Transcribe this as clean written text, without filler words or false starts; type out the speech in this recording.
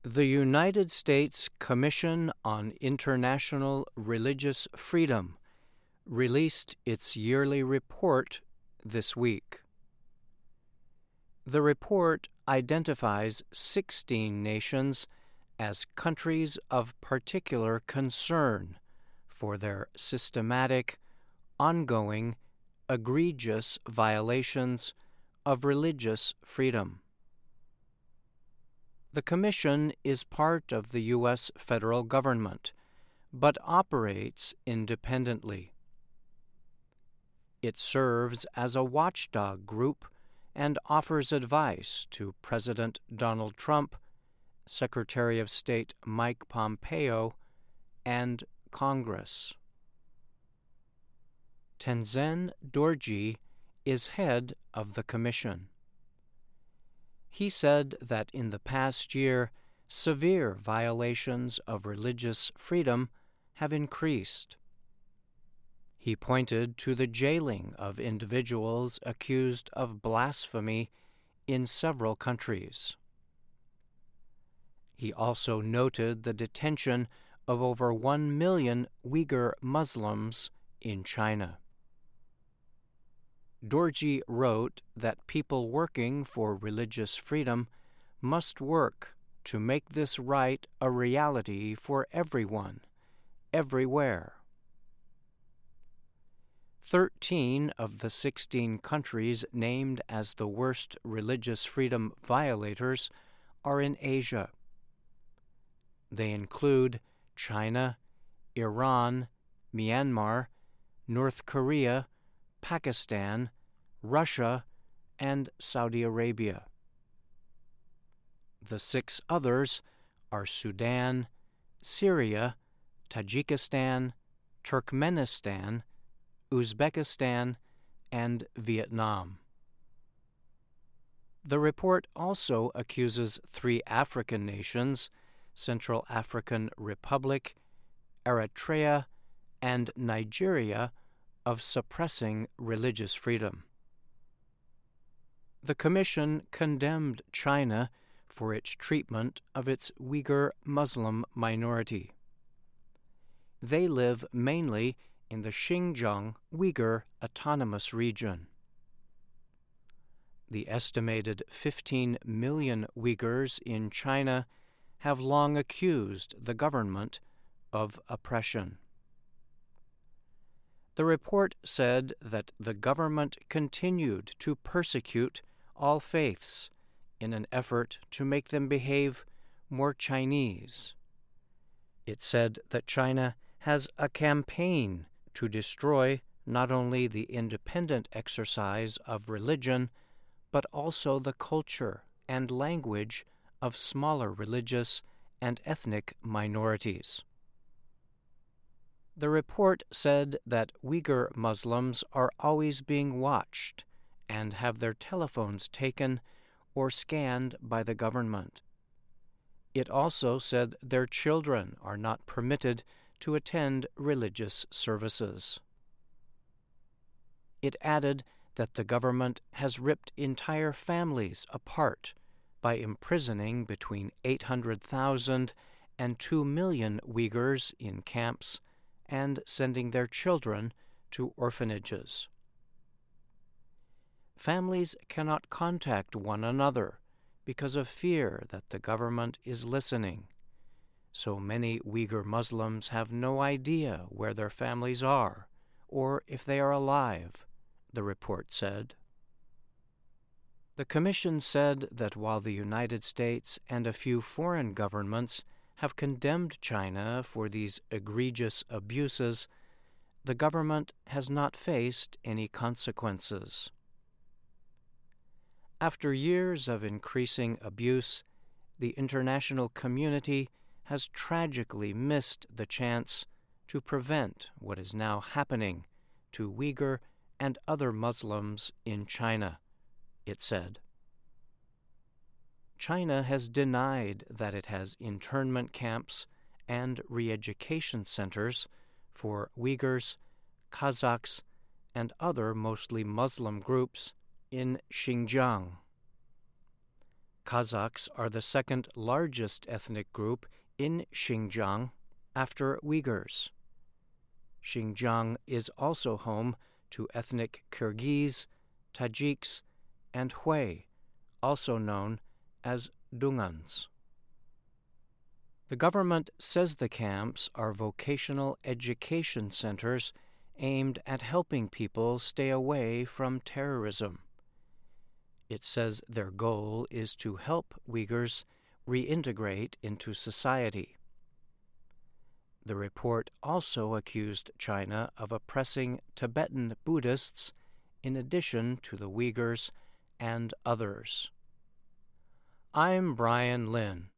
The United States Commission on International Religious Freedom released its yearly report this week. The report identifies 16 nations as countries of particular concern for their systematic, ongoing, egregious violations of religious freedom. The Commission is part of the U.S. federal government, but operates independently. It serves as a watchdog group and offers advice to President Donald Trump, Secretary of State Mike Pompeo, and Congress. Tenzin Dorji is head of the Commission. He said that in the past year, severe violations of religious freedom have increased. He pointed to the jailing of individuals accused of blasphemy in several countries. He also noted the detention of over 1 million Uyghur Muslims in China. Dorji wrote that people working for religious freedom must work to make this right a reality for everyone, everywhere. 13 of the 16 countries named as the worst religious freedom violators are in Asia. They include China, Iran, Myanmar, North Korea, Pakistan, Russia, and Saudi Arabia. The 6 others are Sudan, Syria, Tajikistan, Turkmenistan, Uzbekistan, and Vietnam. The report also accuses 3 African nations, Central African Republic, Eritrea, and Nigeria, of suppressing religious freedom. The Commission condemned China for its treatment of its Uyghur Muslim minority. They live mainly in the Xinjiang Uyghur Autonomous Region. The estimated 15 million Uyghurs in China have long accused the government of oppression. The report said that the government continued to persecute all faiths in an effort to make them behave more Chinese. It said that China has a campaign to destroy not only the independent exercise of religion, but also the culture and language of smaller religious and ethnic minorities. The report said that Uyghur Muslims are always being watched and have their telephones taken or scanned by the government. It also said their children are not permitted to attend religious services. It added that the government has ripped entire families apart by imprisoning between 800,000 and 2 million Uyghurs in camps and sending their children to orphanages. Families cannot contact one another because of fear that the government is listening. So many Uyghur Muslims have no idea where their families are or if they are alive, the report said. The Commission said that while the United States and a few foreign governments have condemned China for these egregious abuses, the government has not faced any consequences. After years of increasing abuse, the international community has tragically missed the chance to prevent what is now happening to Uyghur and other Muslims in China, it said. China has denied that it has internment camps and re-education centers for Uyghurs, Kazakhs, and other mostly Muslim groups in Xinjiang. Kazakhs are the second largest ethnic group in Xinjiang after Uyghurs. Xinjiang is also home to ethnic Kyrgyz, Tajiks, and Hui, also known as Dungans. The government says the camps are vocational education centers aimed at helping people stay away from terrorism. It says their goal is to help Uyghurs reintegrate into society. The report also accused China of oppressing Tibetan Buddhists in addition to the Uyghurs and others. I'm Brian Lynn.